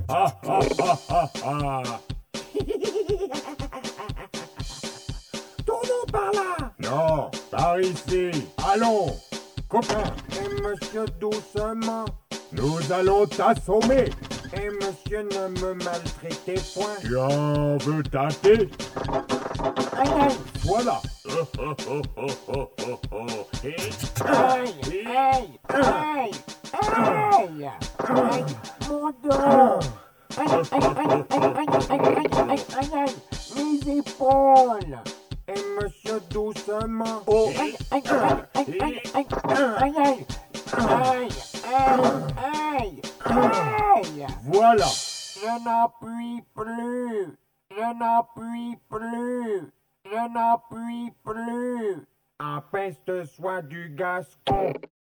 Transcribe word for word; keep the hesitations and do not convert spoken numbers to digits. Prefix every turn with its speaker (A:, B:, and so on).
A: Ah, ah, ah, ah, ah.
B: Tournons par là.
A: Non, par ici. Allons, copain,
B: Et monsieur doucement.
A: nous allons t'assommer.
B: Et monsieur ne me maltraitez point.
A: Tu en veux tâter?
B: Aïe, aïe,
A: Voilà.
B: aïe, aïe, aïe, aïe, aïe, mon dos. Aïe, aïe, aïe, aïe, aïe, aïe, aïe, aïe, aïe, aïe, mes épaules. Et monsieur doucement.
A: Oh.
B: Aïe, aïe, aïe, aïe, aïe, aïe, aïe, aïe, aïe, aïe, aïe, aïe.
A: Voilà.
B: Je n'appuie plus. Je n'appuie plus. Je n'appuie plus. Empeste-toi du gascon.